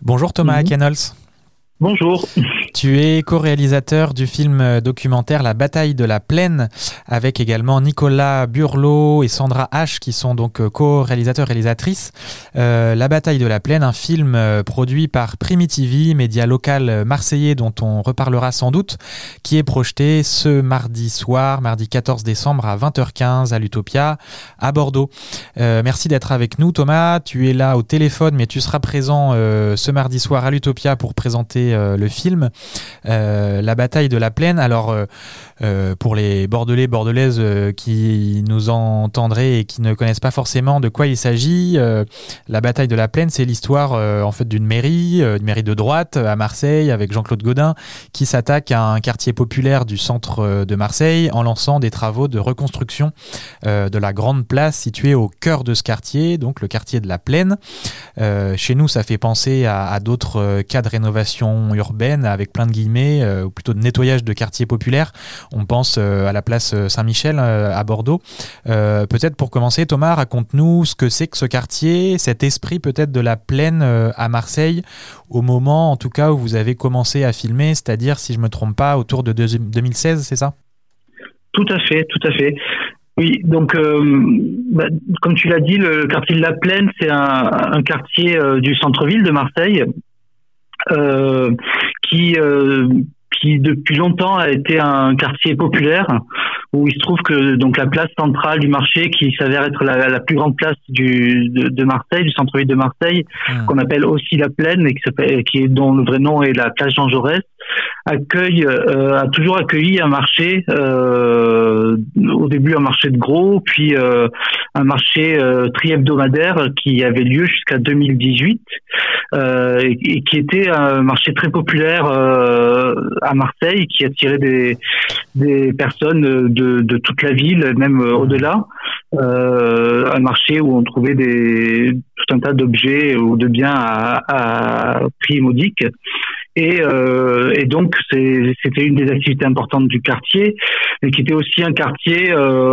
Bonjour Thomas Cannels. Bonjour. Tu es co-réalisateur du film documentaire La bataille de la plaine, avec également Nicolas Burlot et Sandra H qui sont donc co-réalisateurs-réalisatrices. La bataille de la plaine, un film produit par Primitivi, média local marseillais dont on reparlera sans doute, qui est projeté ce mardi soir, mardi 14 décembre à 20h15 à l'Utopia à Bordeaux. Merci d'être avec nous Thomas, tu es là au téléphone mais tu seras présent ce mardi soir à l'Utopia pour présenter le film La bataille de la plaine. Alors pour les Bordelais, Bordelaises qui nous entendraient et qui ne connaissent pas forcément de quoi il s'agit, la bataille de la plaine, c'est l'histoire en fait d'une mairie de droite à Marseille avec Jean-Claude Gaudin qui s'attaque à un quartier populaire du centre de Marseille en lançant des travaux de reconstruction de la grande place située au cœur de ce quartier, donc le quartier de la plaine. Chez nous, ça fait penser à d'autres cas de rénovation urbaine avec plein de guillemets, ou plutôt de nettoyage de quartiers populaires. On pense à la place Saint-Michel à Bordeaux. Peut-être pour commencer, Thomas, raconte-nous ce que c'est que ce quartier, cet esprit peut-être de la plaine à Marseille, au moment en tout cas où vous avez commencé à filmer, c'est-à-dire, si je ne me trompe pas, autour de 2016, c'est ça ? Tout à fait. Oui, donc comme tu l'as dit, le quartier de la Plaine, c'est un quartier du centre-ville de Marseille qui depuis longtemps a été un quartier populaire où il se trouve que donc la place centrale du marché, qui s'avère être la plus grande place de Marseille, du centre-ville de Marseille, qu'on appelle aussi la Plaine et dont le vrai nom est la place Jean Jaurès, a toujours accueilli un marché, au début un marché de gros, puis un marché tri-hebdomadaire qui avait lieu jusqu'à 2018 et qui était un marché très populaire à Marseille, qui attirait des personnes de toute la ville, même au-delà. Un marché où on trouvait tout un tas d'objets ou de biens à prix modique. Et donc c'était une des activités importantes du quartier, et qui était aussi un quartier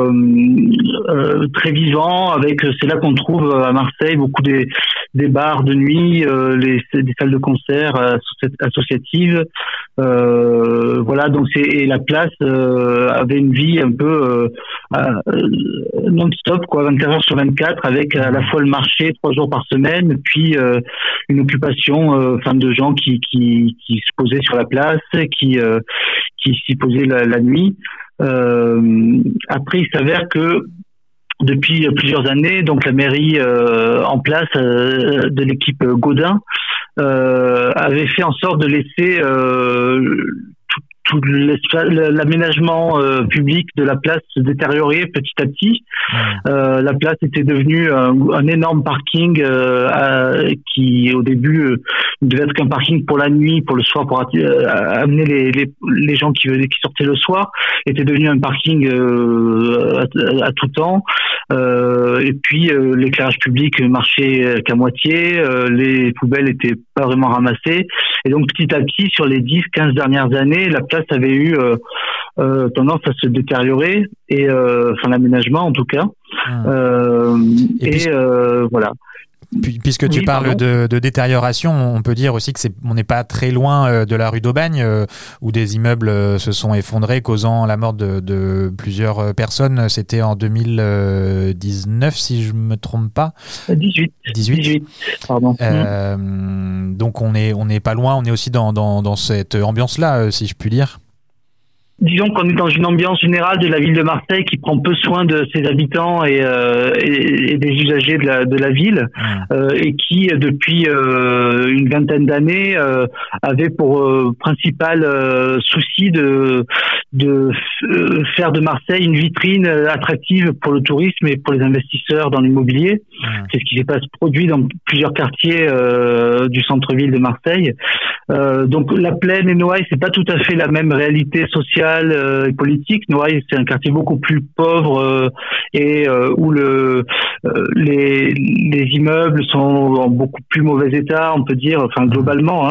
très vivant. C'est là qu'on trouve à Marseille beaucoup des bars de nuit, des salles de concert associatives. Voilà, donc et la place avait une vie un peu non-stop, 24 heures sur 24, avec à la fois le marché 3 jours par semaine, puis une occupation de gens qui se posaient sur la place, qui s'y posaient la nuit. Après, il s'avère que depuis plusieurs années, donc la mairie en place de l'équipe Gaudin avait fait en sorte de laisser tout l'aménagement public de la place se détériorer petit à petit. La place était devenue un énorme parking qui au début ne devait être qu'un parking pour la nuit, pour le soir, pour amener les gens qui sortaient le soir. Était devenu un parking à tout temps. Et puis l'éclairage public marchait qu'à moitié, les poubelles étaient pas vraiment ramassées, et donc petit à petit, sur les 10-15 dernières années, la place avait eu tendance à se détériorer, et l'aménagement en tout cas. Voilà. Puisque tu parles de détérioration, on peut dire aussi que on n'est pas très loin de la rue d'Aubagne, où des immeubles se sont effondrés, causant la mort de plusieurs personnes. C'était en 2019, si je me trompe pas. 18, pardon. Donc on est pas loin, on est aussi dans cette ambiance-là, si je puis dire. Disons qu'on est dans une ambiance générale de la ville de Marseille qui prend peu soin de ses habitants et des usagers de la ville, et qui depuis une vingtaine d'années avait pour principal souci de faire de Marseille une vitrine attractive pour le tourisme et pour les investisseurs dans l'immobilier. C'est ce qui s'est produit dans plusieurs quartiers du centre-ville de Marseille. Donc la Plaine et Noailles, c'est pas tout à fait la même réalité sociale et politique. Noailles, c'est un quartier beaucoup plus pauvre et où les immeubles sont en beaucoup plus mauvais état, on peut dire, globalement.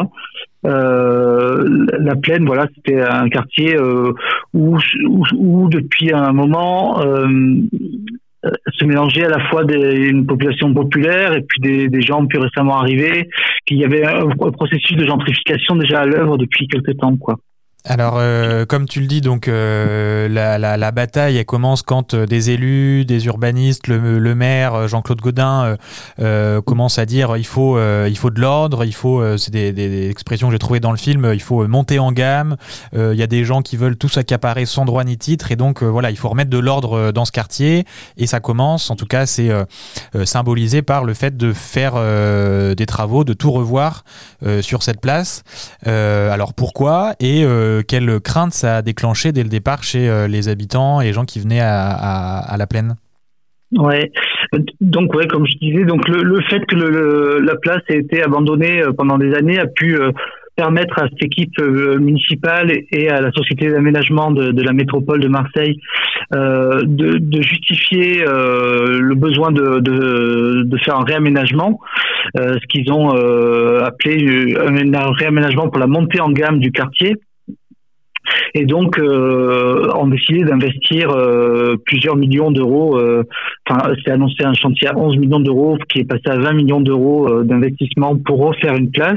La Plaine, voilà, c'était un quartier où depuis un moment se mélanger à la fois une population populaire et puis des gens plus récemment arrivés, qu'il y avait un processus de gentrification déjà à l'œuvre depuis quelques temps, quoi. Alors, comme tu le dis, donc la bataille, elle commence quand des élus, des urbanistes, le maire Jean-Claude Gaudin commence à dire il faut de l'ordre, c'est des expressions que j'ai trouvées dans le film, il faut monter en gamme. Il y a des gens qui veulent tous accaparer sans droit ni titre, et donc voilà, il faut remettre de l'ordre dans ce quartier. Et ça commence, en tout cas, c'est symbolisé par le fait de faire des travaux, de tout revoir sur cette place. Alors pourquoi et quelle crainte ça a déclenché dès le départ chez les habitants et les gens qui venaient à la plaine? Ouais. Donc ouais, comme je disais, donc le fait que la place ait été abandonnée pendant des années a pu permettre à cette équipe municipale et à la société d'aménagement de la métropole de Marseille de justifier le besoin de faire un réaménagement, ce qu'ils ont appelé un réaménagement pour la montée en gamme du quartier. Et donc, ont décidé d'investir plusieurs millions d'euros. C'est annoncé un chantier à 11 millions d'euros qui est passé à 20 millions d'euros d'investissement pour refaire une place.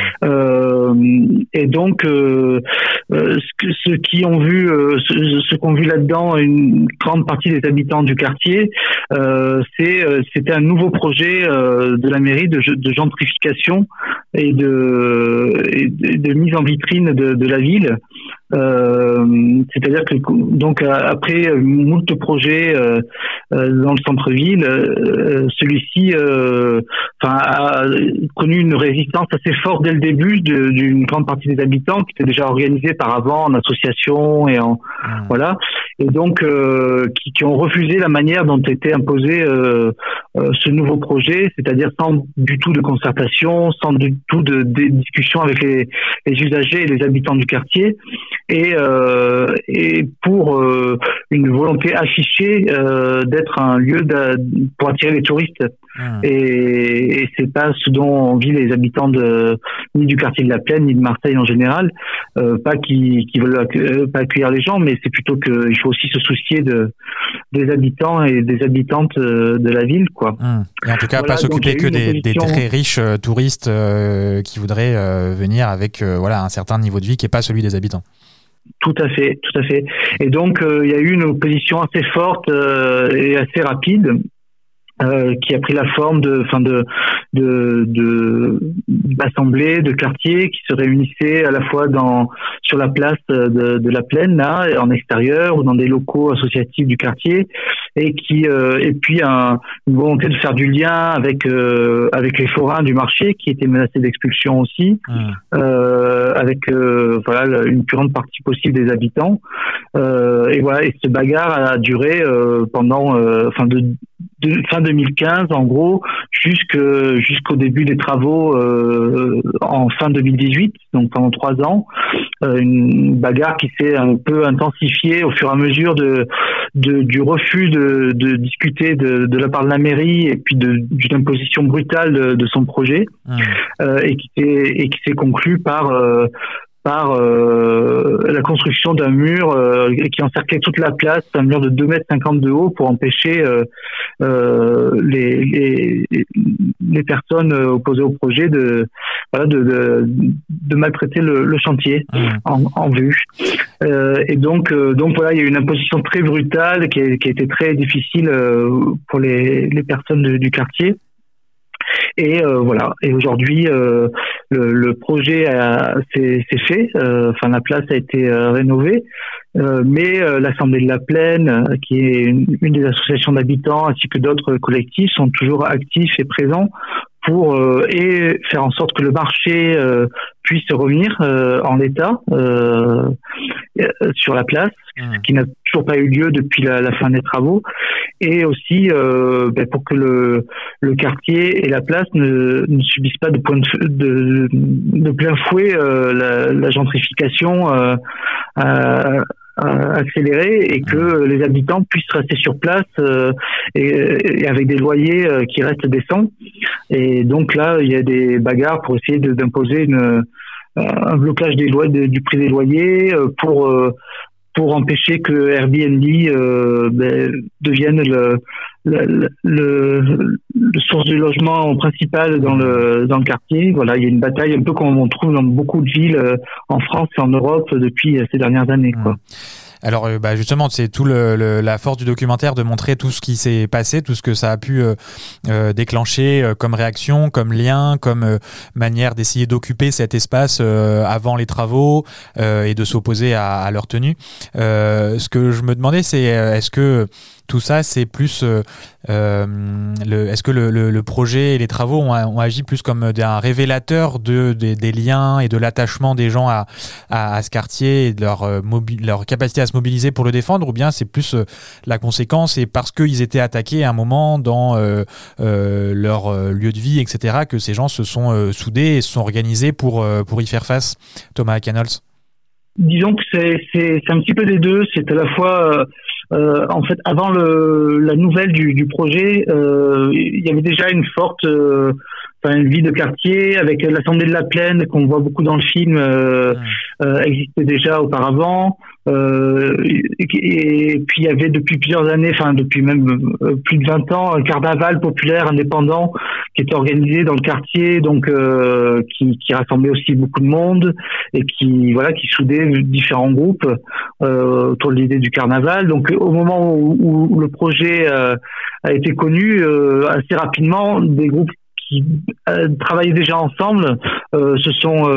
Et donc, ceux qui ont vu, ceux qu'ont vu là-dedans une grande partie des habitants du quartier, c'était un nouveau projet de la mairie de gentrification et de mise en vitrine de la ville. C'est-à-dire que donc après moult projets dans le centre-ville, celui-ci a connu une résistance assez forte dès le début d'une grande partie des habitants qui étaient déjà organisés par avant en association et voilà, et donc qui ont refusé la manière dont était imposé ce nouveau projet, c'est-à-dire sans du tout de concertation, sans du tout de discussion avec les usagers et les habitants du quartier. Et pour une volonté affichée d'être un lieu pour attirer les touristes. Et c'est pas ce dont on vit les habitants ni du quartier de la Plaine ni de Marseille en général, pas qui veulent pas accueillir les gens, mais c'est plutôt qu'il faut aussi se soucier des habitants et des habitantes de la ville, quoi. Et en tout cas, voilà, pas s'occuper que des très riches touristes qui voudraient venir avec un certain niveau de vie qui est pas celui des habitants. Tout à fait. Et donc, il y a eu une opposition assez forte et assez rapide qui a pris la forme d'assemblées de quartiers qui se réunissaient à la fois sur la place de la Plaine, là, en extérieur ou dans des locaux associatifs du quartier, et puis une volonté de faire du lien avec les forains du marché qui étaient menacés d'expulsion aussi, avec une plus grande partie possible des habitants, et cette bagarre a duré pendant fin 2015 en gros jusqu'au début des travaux en fin 2018, donc pendant 3 ans, une bagarre qui s'est un peu intensifiée au fur et à mesure du refus de discuter de la part de la mairie et puis d'une imposition brutale de son projet, et qui s'est conclue par la construction d'un mur qui encerclait toute la place, un mur de 2,50 m de haut pour empêcher les personnes opposées au projet de maltraiter le chantier en vue. Et donc voilà, il y a eu une imposition très brutale qui a été très difficile pour les personnes du quartier. Et et aujourd'hui le projet s'est fait, la place a été rénovée, mais l'Assemblée de la Plaine, qui est une des associations d'habitants ainsi que d'autres collectifs, sont toujours actifs et présents pour et faire en sorte que le marché puisse revenir en l'état sur la place, qui n'a toujours pas eu lieu depuis la fin des travaux, et aussi pour que le quartier et la place ne subissent pas de plein fouet la gentrification accélérée, et que les habitants puissent rester sur place et avec des loyers qui restent décents. Et donc là, il y a des bagarres pour essayer d'imposer un blocage du prix des loyers, pour pour empêcher que Airbnb devienne le source du logement principal dans le quartier. Voilà, il y a une bataille un peu comme on trouve dans beaucoup de villes en France et en Europe depuis ces dernières années, quoi. Alors justement, c'est tout la force du documentaire de montrer tout ce qui s'est passé, tout ce que ça a pu déclencher comme réaction, comme lien, comme manière d'essayer d'occuper cet espace avant les travaux et de s'opposer à leur tenue. Ce que je me demandais, c'est est-ce que tout ça, c'est plus est-ce que le projet et les travaux ont agi plus comme un révélateur des liens et de l'attachement des gens à ce quartier et de leur capacité à se mobiliser pour le défendre, ou bien c'est plus la conséquence et parce qu'ils étaient attaqués à un moment dans leur lieu de vie, etc., que ces gens se sont soudés et se sont organisés pour y faire face. Thomas Canholz. Disons que c'est un petit peu des deux. C'est à la fois en fait, avant la nouvelle du projet, il y avait déjà une forte une vie de quartier avec l'Assemblée de la Plaine qu'on voit beaucoup dans le film existait déjà auparavant. Et puis il y avait depuis plusieurs années, depuis même plus de 20 ans, un carnaval populaire indépendant qui était organisé dans le quartier, donc qui rassemblait aussi beaucoup de monde et qui soudait différents groupes autour de l'idée du carnaval. Donc au moment où le projet a été connu, assez rapidement, des groupes qui travaillaient déjà ensemble se sont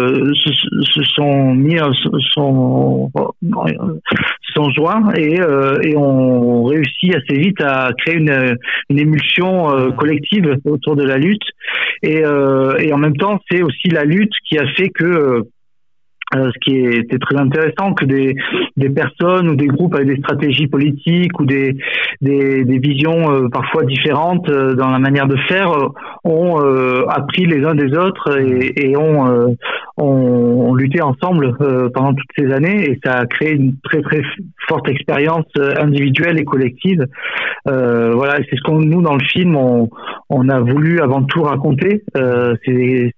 joints et ont réussi assez vite à créer une émulsion collective autour de la lutte et en même temps c'est aussi la lutte qui a fait que ce qui était très intéressant, que des personnes ou des groupes avec des stratégies politiques ou des visions parfois différentes dans la manière de faire ont appris les uns des autres et ont lutté ensemble pendant toutes ces années, et ça a créé une très très forte expérience individuelle et collective. C'est ce qu'on, nous, dans le film, on a voulu avant tout raconter. C'est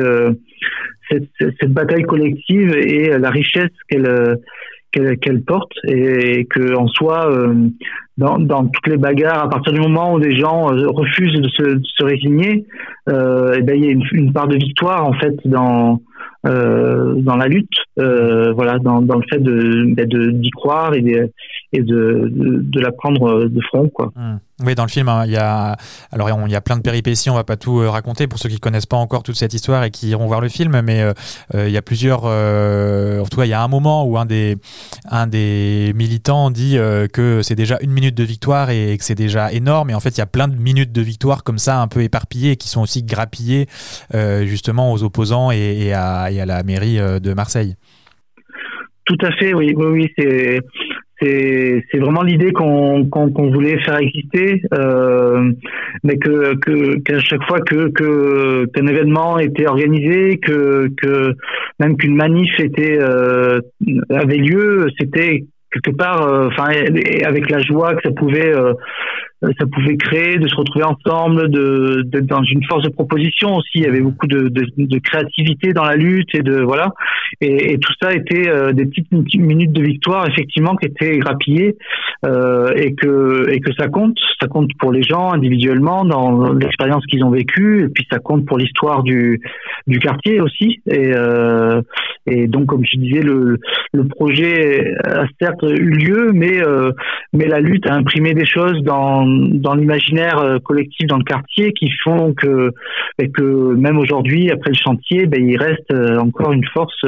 cette bataille collective et la richesse qu'elle porte, et que en soi dans toutes les bagarres, à partir du moment où des gens refusent de se résigner, il y a une part de victoire en fait dans la lutte, dans le fait d'y croire et de la prendre de front, quoi. Oui, dans le film, il y a plein de péripéties, on va pas tout raconter pour ceux qui connaissent pas encore toute cette histoire et qui iront voir le film, mais il y a plusieurs, en tout cas, il y a un moment où un des militants dit que c'est déjà 1 minute de victoire et que c'est déjà énorme, et en fait, il y a plein de minutes de victoire comme ça, un peu éparpillées, et qui sont aussi grappillées justement aux opposants et à la mairie de Marseille. Tout à fait, oui, c'est vraiment l'idée qu'on voulait faire exister, mais qu'à chaque fois qu'un événement était organisé, que même qu'une manif avait lieu, c'était quelque part, avec la joie que ça pouvait créer, de se retrouver ensemble, d'être dans une force de proposition aussi. Il y avait beaucoup de créativité dans la lutte et tout ça était des petites minutes de victoire, effectivement, qui étaient grappillées, et que ça compte pour les gens individuellement dans l'expérience qu'ils ont vécue, et puis ça compte pour l'histoire du quartier aussi, et donc, comme je disais, le projet a certes eu lieu, mais la lutte a imprimé des choses dans l'imaginaire collectif dans le quartier qui font que même aujourd'hui, après le chantier, il reste encore une force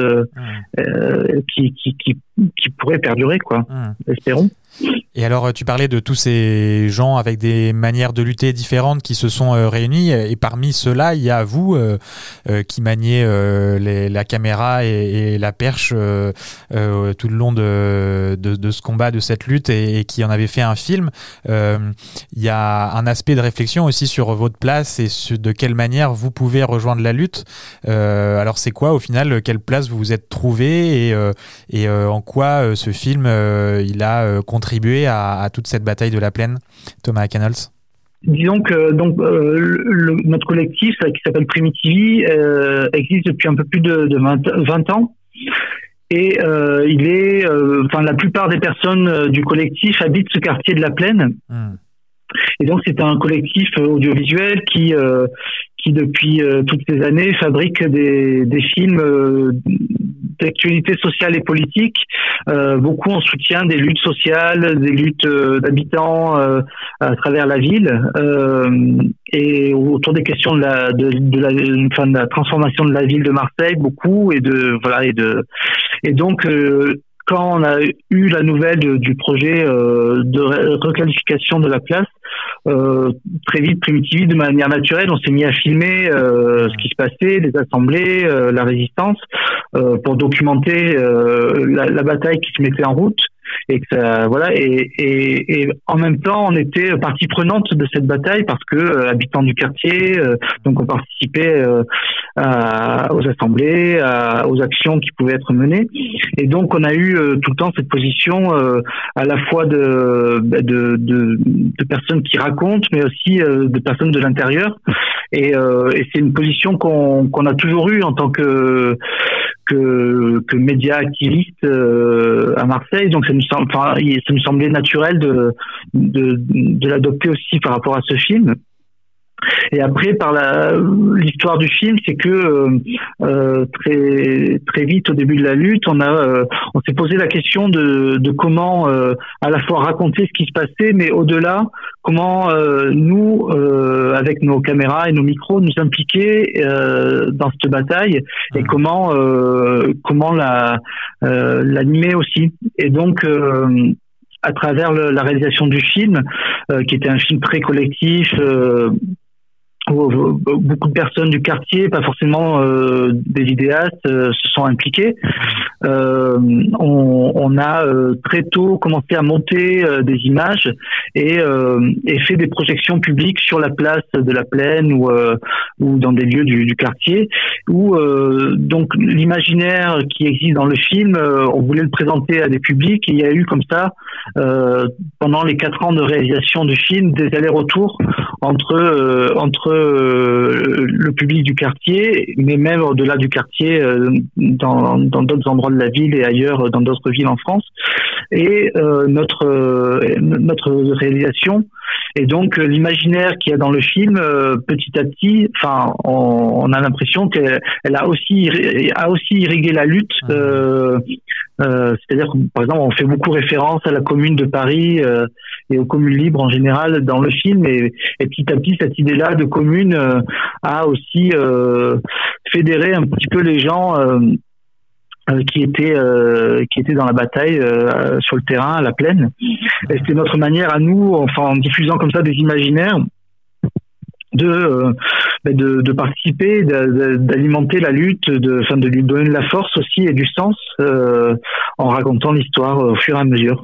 qui pourrait perdurer, quoi. Espérons. Et alors, tu parlais de tous ces gens avec des manières de lutter différentes qui se sont réunis, et parmi ceux-là, il y a vous qui maniez la caméra et la perche tout le long de ce combat, de cette lutte, et qui en avez fait un film. Il y a un aspect de réflexion aussi sur votre place et de quelle manière vous pouvez rejoindre la lutte. Alors, c'est quoi au final, quelle place vous vous êtes trouvé, et en quoi ce film il a contribué à toute cette bataille de la plaine, Thomas Canholz? Disons que notre collectif qui s'appelle Primitivi existe depuis un peu plus de 20 ans, Et la plupart des personnes du collectif habitent ce quartier de la Plaine. Et donc c'est un collectif audiovisuel qui depuis toutes ces années fabrique des films d'actualité sociale et politique, beaucoup en soutien des luttes sociales, des luttes d'habitants à travers la ville, et autour des questions de la transformation de la ville de Marseille, beaucoup, et donc quand on a eu la nouvelle du projet de requalification de la place, très vite, Primitivi, de manière naturelle, on s'est mis à filmer ce qui se passait, les assemblées, la résistance, pour documenter la bataille qui se mettait en route. Et en même temps, on était partie prenante de cette bataille parce que habitants du quartier, donc on participait aux assemblées, aux actions qui pouvaient être menées. Et donc on a eu tout le temps cette position à la fois de personnes qui racontent, mais aussi de personnes de l'intérieur. Et c'est une position qu'on a toujours eue en tant que média activiste à Marseille, donc ça nous semblait naturel de l'adopter aussi par rapport à ce film. Et après, par l'histoire du film, c'est que très très vite au début de la lutte, on s'est posé la question de comment à la fois raconter ce qui se passait, mais au-delà, comment nous, avec nos caméras et nos micros, nous impliquer dans cette bataille et comment l'animer aussi. Et donc à travers la réalisation du film, qui était un film très collectif, où beaucoup de personnes du quartier, pas forcément des vidéastes, se sont impliqués. On a très tôt commencé à monter des images et fait des projections publiques sur la place de la Plaine ou dans des lieux du quartier, où donc l'imaginaire qui existe dans le film, on voulait le présenter à des publics, et il y a eu comme ça pendant les 4 ans de réalisation du film des allers-retours entre le public du quartier, mais même au-delà du quartier, dans d'autres endroits de la ville et ailleurs, dans d'autres villes en France, et notre réalisation. Et donc l'imaginaire qu'il y a dans le film, petit à petit, on a l'impression qu'elle a aussi irrigué la lutte. C'est-à-dire que, par exemple, on fait beaucoup référence à la Commune de Paris et aux communes libres en général dans le film, et petit à petit cette idée-là de commune a aussi fédéré un petit peu les gens qui étaient dans la bataille sur le terrain, à la Plaine. Et c'était notre manière à nous, en diffusant comme ça des imaginaires, de participer, d'alimenter la lutte, de lui donner de la force aussi et du sens en racontant l'histoire au fur et à mesure.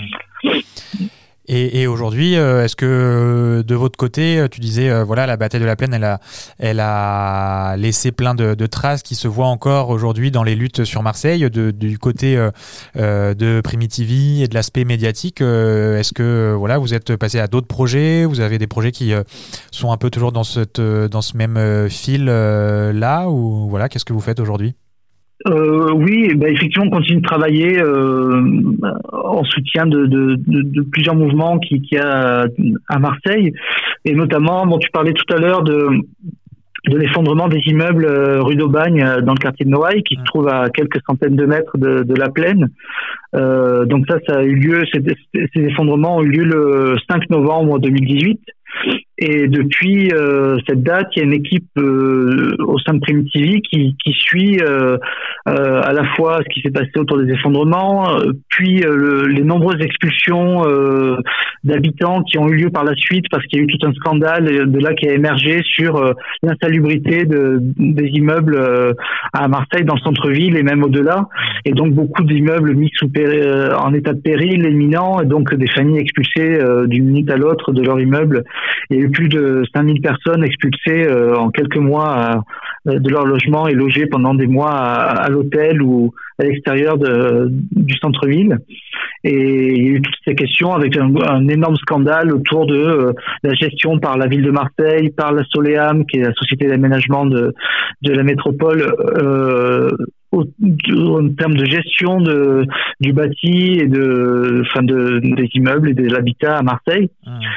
Et aujourd'hui, est-ce que de votre côté, tu disais, la bataille de la Plaine, elle a laissé plein de traces qui se voient encore aujourd'hui dans les luttes sur Marseille, du côté de Primitivi et de l'aspect médiatique. Est-ce que vous êtes passé à d'autres projets? Vous avez des projets qui sont un peu toujours dans ce même fil là, ou qu'est-ce que vous faites aujourd'hui? Oui, effectivement, on continue de travailler en soutien de plusieurs mouvements qu'il y a à Marseille, et notamment, tu parlais tout à l'heure de l'effondrement des immeubles rue d'Aubagne dans le quartier de Noailles, qui se trouve à quelques centaines de mètres de la Plaine. Donc ça a eu lieu, ces effondrements ont eu lieu le 5 novembre 2018. Et depuis cette date, il y a une équipe au sein de Primitivi qui suit à la fois ce qui s'est passé autour des effondrements, puis les nombreuses expulsions d'habitants qui ont eu lieu par la suite, parce qu'il y a eu tout un scandale de là qui a émergé sur l'insalubrité des immeubles à Marseille, dans le centre-ville et même au-delà. Et donc beaucoup d'immeubles mis en état de péril imminent, et donc des familles expulsées d'une minute à l'autre de leur immeuble. Il y a eu plus de 5000 personnes expulsées en quelques mois de leur logement et logées pendant des mois à l'hôtel ou à l'extérieur du centre-ville. Et il y a eu toutes ces questions avec un énorme scandale autour de la gestion par la ville de Marseille, par la Soleam, qui est la société d'aménagement de la métropole, en termes de gestion du bâti et des immeubles et de l'habitat à Marseille.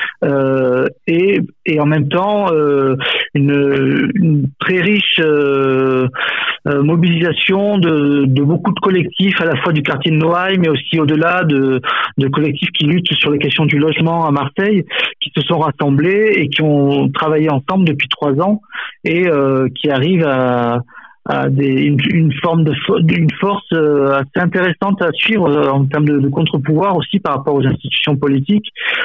Et en même temps une très riche mobilisation de beaucoup de collectifs, à la fois du quartier de Noailles, mais aussi au-delà de collectifs qui luttent sur les questions du logement à Marseille, qui se sont rassemblés et qui ont travaillé ensemble depuis 3 ans et qui arrivent à une force assez intéressante à suivre en termes de contre-pouvoir aussi par rapport aux institutions politiques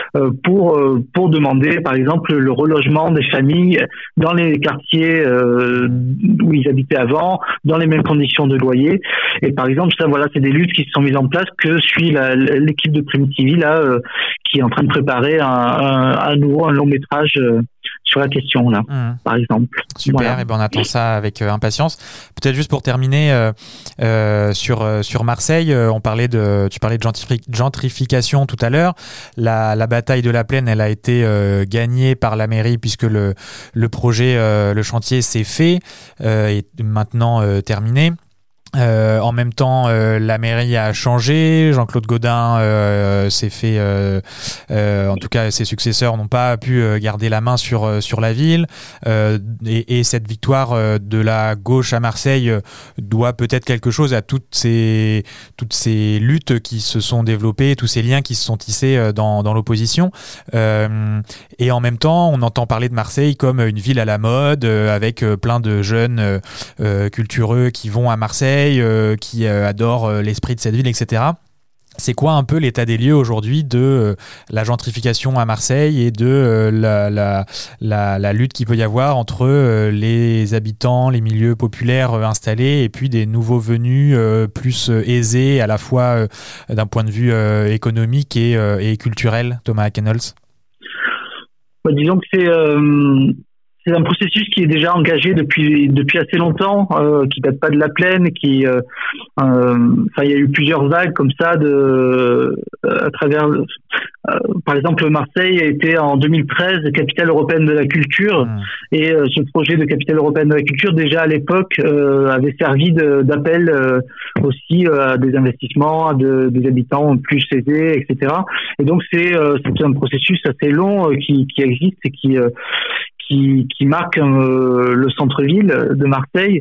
pour demander par exemple le relogement des familles dans les quartiers où ils habitaient avant, dans les mêmes conditions de loyer. Et par exemple ça, voilà, c'est des luttes qui se sont mises en place que suit l'équipe de Primitivi là qui est en train de préparer à nouveau un long métrage sur la question là, par exemple. Super, voilà. Et ben on attend ça avec impatience. Peut-être juste pour terminer sur Marseille, tu parlais de gentrification tout à l'heure. La bataille de la Plaine, elle a été gagnée par la mairie puisque le projet, le chantier s'est fait, est maintenant terminé. En même temps, la mairie a changé. Jean-Claude Gaudin s'est fait, en tout cas, ses successeurs n'ont pas pu garder la main sur la ville. Et cette victoire de la gauche à Marseille doit peut-être quelque chose à toutes ces luttes qui se sont développées, tous ces liens qui se sont tissés dans l'opposition. Et en même temps, on entend parler de Marseille comme une ville à la mode, avec plein de jeunes cultureux qui vont à Marseille, qui adorent l'esprit de cette ville, etc. C'est quoi un peu l'état des lieux aujourd'hui de la gentrification à Marseille et de la lutte qu'il peut y avoir entre les habitants, les milieux populaires installés et puis des nouveaux venus plus aisés à la fois d'un point de vue économique et culturel, Thomas Kennels? Disons que c'est un processus qui est déjà engagé depuis assez longtemps, qui date pas de la Plaine, il y a eu plusieurs vagues comme ça à travers. Par exemple, Marseille a été en 2013 capitale européenne de la culture, et ce projet de capitale européenne de la culture déjà à l'époque avait servi d'appel aussi à des investissements, à des habitants plus aisés, etc. Et donc c'est un processus assez long qui existe et qui marque le centre-ville de Marseille,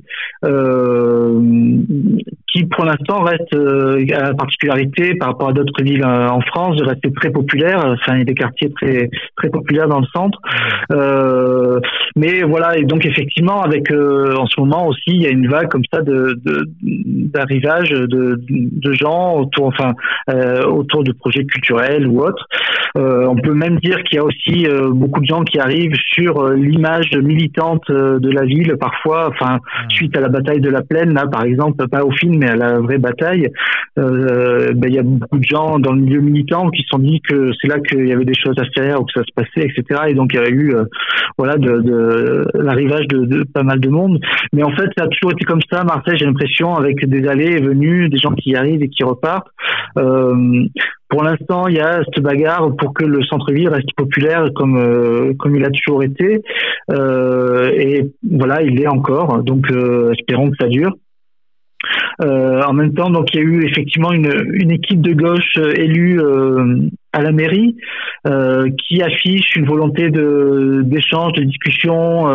qui pour l'instant reste à la particularité par rapport à d'autres villes en France de rester très populaire. Enfin, il y a des quartiers très très populaires dans le centre. Mais voilà, et donc effectivement, avec en ce moment aussi, il y a une vague comme ça d'arrivage de gens autour de projets culturels ou autres. On peut même dire qu'il y a aussi beaucoup de gens qui arrivent sur l'image militante de la ville parfois, suite à la bataille de la Plaine, là par exemple, pas au film mais à la vraie bataille. Il y a beaucoup de gens dans le milieu militant qui se sont dit que c'est là qu'il y avait des choses à faire ou que ça se passait, etc. Et donc il y a eu de l'arrivage de pas mal de monde. Mais en fait, ça a toujours été comme ça à Marseille, j'ai l'impression, avec des allées et venues, des gens qui y arrivent et qui repartent. Pour l'instant, il y a cette bagarre pour que le centre-ville reste populaire comme il a toujours été. Et voilà, il l'est encore. Donc, espérons que ça dure. En même temps, donc il y a eu effectivement une équipe de gauche élue à la mairie qui affiche une volonté d'échange, de discussion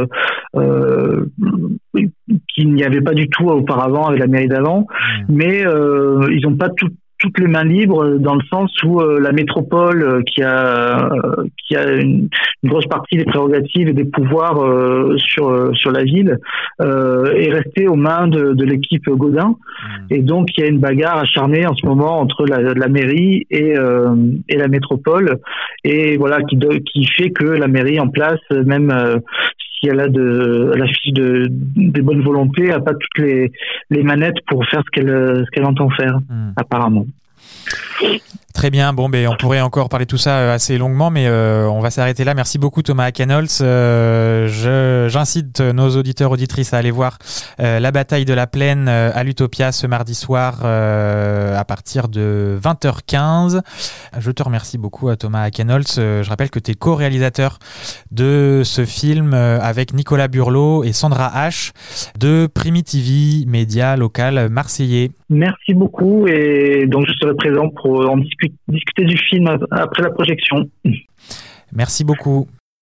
qu'il n'y avait pas du tout auparavant avec la mairie d'avant. Mais ils n'ont pas toutes les mains libres dans le sens où la métropole qui a une grosse partie des prérogatives et des pouvoirs sur la ville est restée aux mains de l'équipe Gaudin. Et donc il y a une bagarre acharnée en ce moment entre la mairie et la métropole, et voilà qui fait que la mairie en place, même si elle a l'affiche des bonnes volontés, n'a pas toutes les manettes pour faire ce qu'elle entend faire, apparemment. Très bien. Bon, on pourrait encore parler de tout ça assez longuement, mais on va s'arrêter là. Merci beaucoup, Thomas Akenholz. J'incite nos auditeurs, auditrices à aller voir La bataille de la plaine à l'Utopia ce mardi soir à partir de 20h15. Je te remercie beaucoup, Thomas Akenholz. Je rappelle que tu es co-réalisateur de ce film avec Nicolas Burlot et Sandra H de Primitivi, média local marseillais. Merci beaucoup et donc je serai présent pour en discuter du film après la projection. Merci beaucoup.